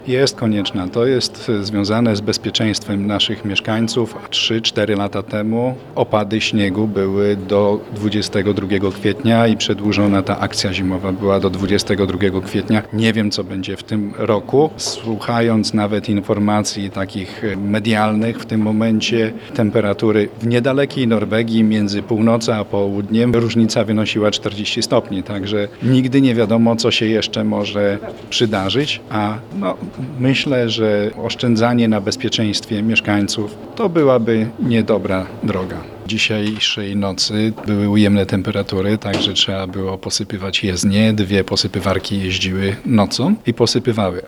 Jest konieczna. To jest związane z bezpieczeństwem naszych mieszkańców. 3-4 lata temu opady śniegu były do 22 kwietnia i przedłużona ta akcja zimowa była do 22 kwietnia. Nie wiem, co będzie w tym roku. Słuchając nawet informacji takich medialnych, w tym momencie temperatury w niedalekiej Norwegii między północą a południem różnica wynosiła 40 stopni, także nigdy nie wiadomo, co się jeszcze może przydarzyć, a myślę, że oszczędzanie na bezpieczeństwie mieszkańców to byłaby niedobra droga. Dzisiejszej nocy były ujemne temperatury, także trzeba było posypywać jezdnie. 2 posypywarki jeździły nocą i posypywały.